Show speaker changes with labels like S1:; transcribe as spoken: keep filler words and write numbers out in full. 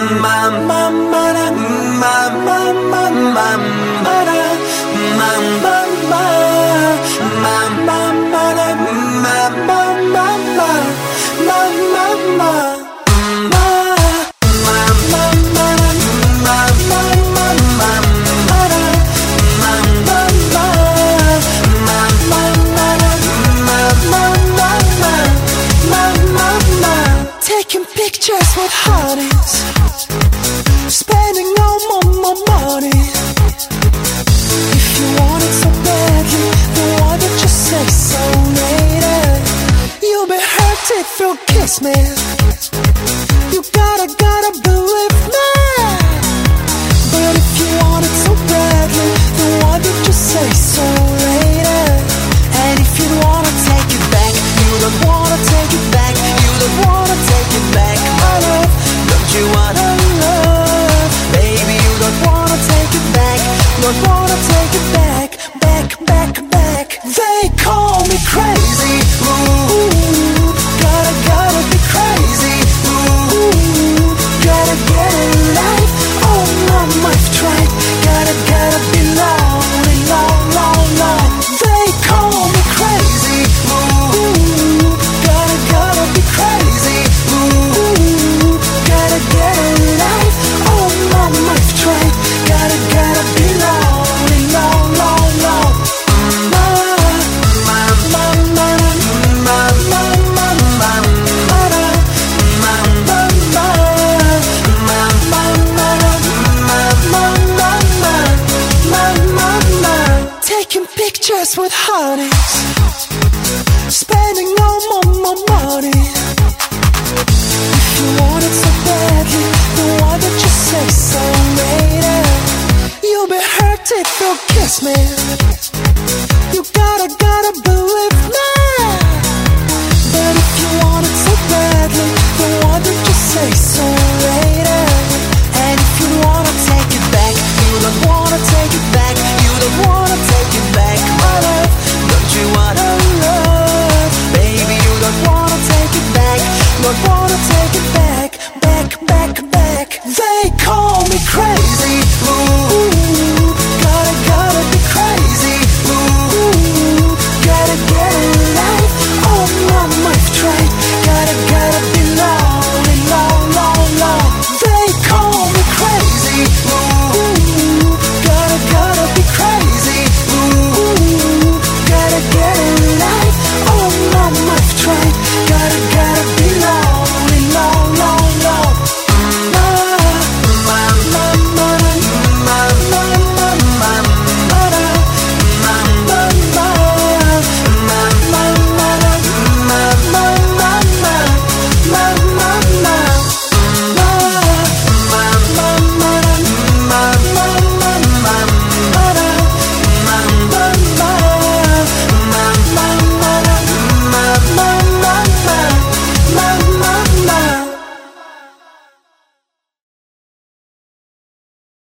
S1: ma ma ma da, ma ma ma ma ma da, ma ma ma ma ma ma da, ma ma ma ma ma ma ma. Taking pictures with hotties, spending all my, my money. If you want it so badly, then why don't you say so later? You'll be hurt if you kiss me. You gotta, gotta believe me. But if you want it so badly, then why don't you say so later? And if you wanna take it back, you don't wanna take it back, you don't wanna take it back, my love. Don't you wanna love? Baby, you don't wanna take it back, don't wanna take it back, back, back, back. They call me crazy, ooh, gotta, gotta be crazy, ooh, gotta get a life, oh mama, I've tried, gotta, gotta be lonely, long, long, long. They call me crazy, ooh, gotta, gotta be crazy, ooh, gotta get a life, oh mama, I've tried, gotta, gotta be lonely, long, long, long. Taking pictures with hotties, spending all my, my money. If you want it so badly, then why don't you say so later? You'll be hurt if you kiss me. You gotta, gotta believe me. But if you want it so badly, then why don't you say so later? And if you wanna take it back, you don't wanna take it back, you don't wanna take it back, my love. Don't you wanna love? Baby, you don't wanna take it back, don't wanna take it back.